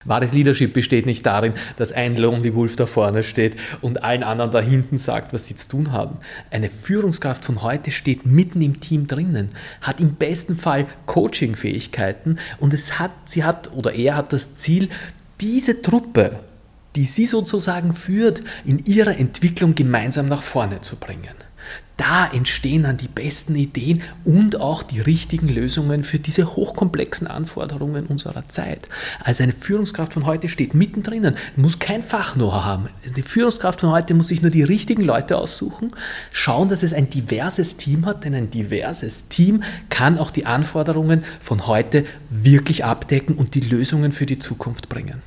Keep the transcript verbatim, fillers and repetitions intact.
Wahres Leadership besteht nicht darin, dass ein Lonely Wolf da vorne steht und allen anderen da hinten sagt, was sie zu tun haben. Eine Führungskraft von heute steht mitten im Team drinnen, hat im besten Fall Coaching-Fähigkeiten und es hat, sie hat oder er hat das Ziel, diese Truppe, die sie sozusagen führt, in ihrer Entwicklung gemeinsam nach vorne zu bringen. Da entstehen dann die besten Ideen und auch die richtigen Lösungen für diese hochkomplexen Anforderungen unserer Zeit. Also eine Führungskraft von heute steht mittendrin, muss kein Fach-Know-how haben. Die Führungskraft von heute muss sich nur die richtigen Leute aussuchen, schauen, dass es ein diverses Team hat, denn ein diverses Team kann auch die Anforderungen von heute wirklich abdecken und die Lösungen für die Zukunft bringen.